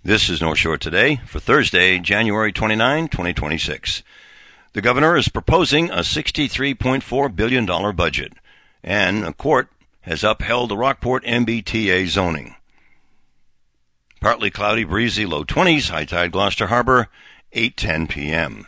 This is North Shore Today for Thursday, January 29, 2026. The governor is proposing a $63.4 billion budget, and a court has upheld the Rockport MBTA zoning. Partly cloudy, breezy, low 20s, high tide Gloucester Harbor, 8:10 p.m.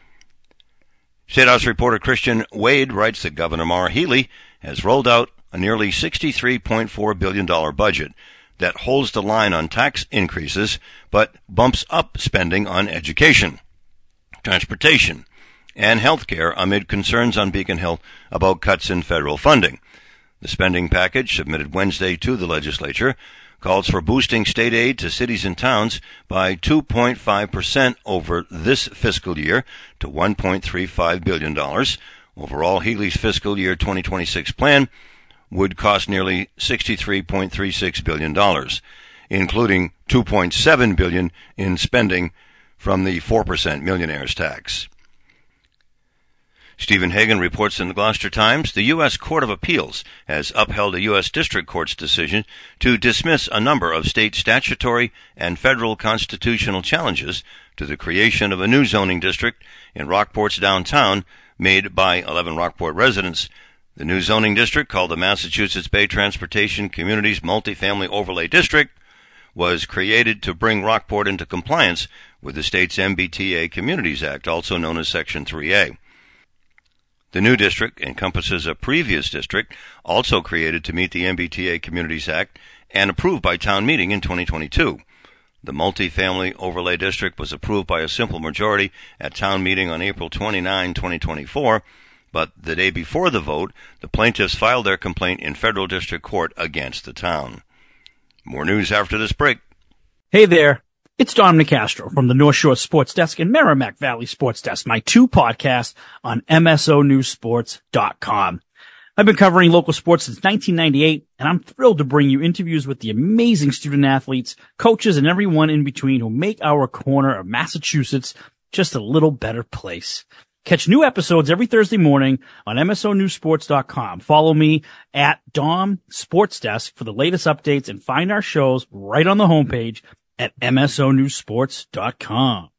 State House reporter Christian Wade writes that Governor Maura Healey has rolled out a nearly $63.4 billion budget that holds the line on tax increases, but bumps up spending on education, transportation, and health care amid concerns on Beacon Hill about cuts in federal funding. The spending package, submitted Wednesday to the legislature, calls for boosting state aid to cities and towns by 2.5% over this fiscal year to $1.35 billion. Overall, Healey's fiscal year 2026 plan would cost nearly $63.36 billion, including $2.7 billion in spending from the 4% millionaires tax. Stephen Hagan reports in the Gloucester Times, the U.S. Court of Appeals has upheld a U.S. District Court's decision to dismiss a number of state statutory and federal constitutional challenges to the creation of a new zoning district in Rockport's downtown made by 11 Rockport residents. The new zoning district, called the Massachusetts Bay Transportation Communities Multifamily Overlay District, was created to bring Rockport into compliance with the state's MBTA Communities Act, also known as Section 3A. The new district encompasses a previous district also created to meet the MBTA Communities Act and approved by town meeting in 2022. The multifamily overlay district was approved by a simple majority at town meeting on April 29, 2024, but the day before the vote, the plaintiffs filed their complaint in federal district court against the town. More news after this break. Hey there. It's Dom Nicastro from the North Shore Sports Desk and Merrimack Valley Sports Desk, my two podcasts on MSONewsSports.com. I've been covering local sports since 1998, and I'm thrilled to bring you interviews with the amazing student athletes, coaches, and everyone in between who make our corner of Massachusetts just a little better place. Catch new episodes every Thursday morning on MSONewsSports.com. Follow me at Dom Sports Desk for the latest updates and find our shows right on the homepage at MSONewsSports.com.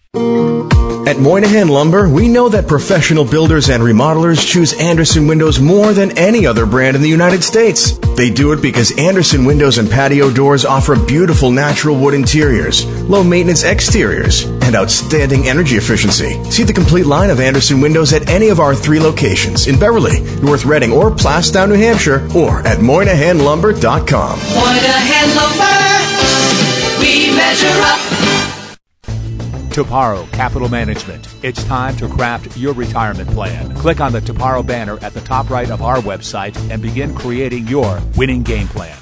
At Moynihan Lumber, we know that professional builders and remodelers choose Anderson Windows more than any other brand in the United States. They do it because Anderson Windows and patio doors offer beautiful natural wood interiors, low-maintenance exteriors, and outstanding energy efficiency. See the complete line of Anderson Windows at any of our 3 locations in Beverly, North Reading, or Plastown, New Hampshire, or at MoynihanLumber.com. Moynihan Lumber, we measure up. Toparo Capital Management. It's time to craft your retirement plan. Click on the Toparo banner at the top right of our website and begin creating your winning game plan.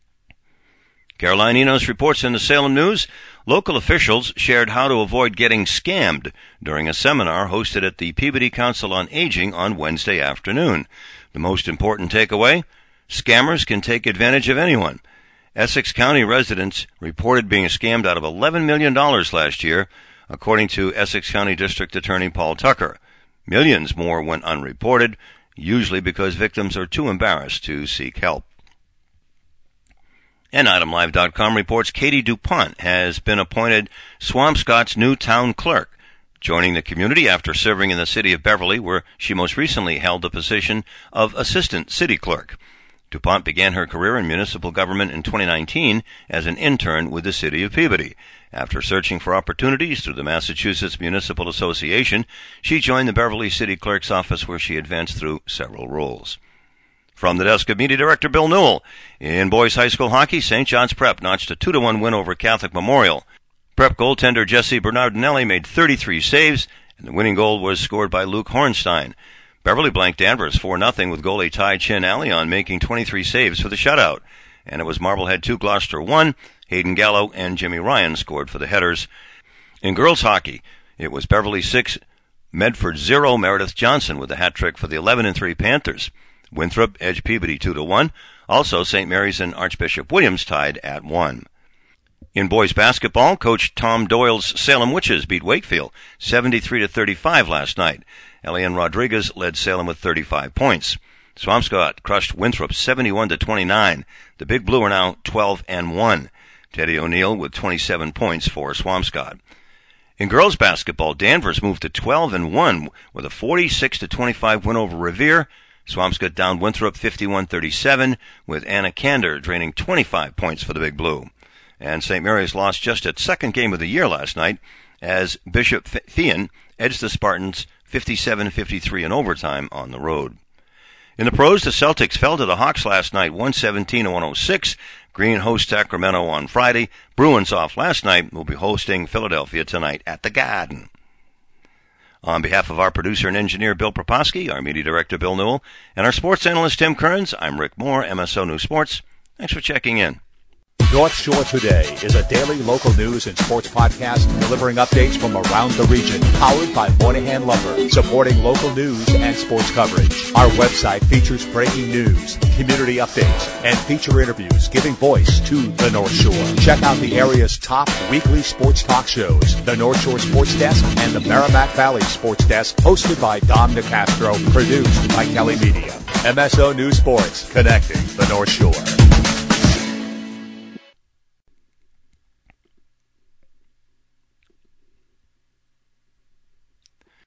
Caroline Enos reports in the Salem News, local officials shared how to avoid getting scammed during a seminar hosted at the Peabody Council on Aging on Wednesday afternoon. The most important takeaway, scammers can take advantage of anyone. Essex County residents reported being scammed out of $11 million last year, according to Essex County District Attorney Paul Tucker. Millions more went unreported, usually because victims are too embarrassed to seek help. And ItemLive.com reports Katie DuPont has been appointed Swampscott's new town clerk, joining the community after serving in the city of Beverly, where she most recently held the position of assistant city clerk. DuPont began her career in municipal government in 2019 as an intern with the city of Peabody. After searching for opportunities through the Massachusetts Municipal Association, she joined the Beverly City Clerk's office, where she advanced through several roles. From the desk of Media Director Bill Newell, in boys high school hockey, St. John's Prep notched a 2-1 win over Catholic Memorial. Prep goaltender Jesse Bernardinelli made 33 saves, and the winning goal was scored by Luke Hornstein. Beverly blanked Danvers 4-0 with goalie Ty Chin Allion making 23 saves for the shutout. And it was Marblehead 2, Gloucester 1. Hayden Gallo and Jimmy Ryan scored for the Headers. In girls hockey, it was Beverly 6, Medford 0, Meredith Johnson with a hat trick for the 11-3 Panthers. Winthrop edged Peabody 2-1. Also, St. Mary's and Archbishop Williams tied at 1. In boys basketball, Coach Tom Doyle's Salem Witches beat Wakefield 73-35 last night. Elian Rodriguez led Salem with 35 points. Swampscott crushed Winthrop 71-29. The Big Blue are now 12-1. Teddy O'Neill with 27 points for Swampscott. In girls basketball, Danvers moved to 12-1 with a 46-25 win over Revere. Swampscott downed Winthrop 51-37 with Anna Kander draining 25 points for the Big Blue. And St. Mary's lost just its second game of the year last night as Bishop Thean edged the Spartans 57-53 in overtime on the road. In the pros, the Celtics fell to the Hawks last night 117-106. Green hosts Sacramento on Friday. Bruins off last night will be hosting Philadelphia tonight at the Garden. On behalf of our producer and engineer Bill Proposki, our media director Bill Newell, and our sports analyst Tim Kearns, I'm Rick Moore, MSO News Sports. Thanks for checking in. North Shore Today is a daily local news and sports podcast delivering updates from around the region, powered by Moynihan Lumber, supporting local news and sports coverage. Our website features breaking news, community updates, and feature interviews giving voice to the North Shore. Check out the area's top weekly sports talk shows, the North Shore Sports Desk and the Merrimack Valley Sports Desk, hosted by Dom DeCastro, produced by Kelly Media. MSO News Sports, connecting the North Shore.